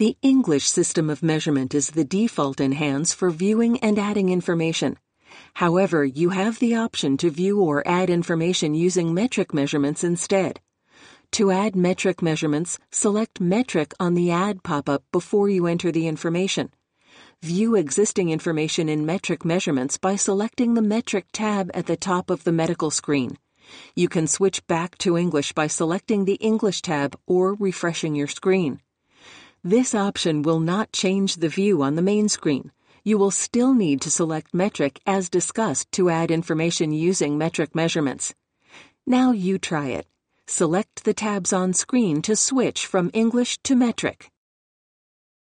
The English system of measurement is the default in HANDS for viewing and adding information. However, you have the option to view or add information using metric measurements instead. To add metric measurements, select Metric on the Add pop-up before you enter the information. View existing information in metric measurements by selecting the Metric tab at the top of the medical screen. You can switch back to English by selecting the English tab or refreshing your screen. This option will not change the view on the main screen. You will still need to select Metric as discussed to add information using metric measurements. Now you try it. Select the tabs on screen to switch from English to metric.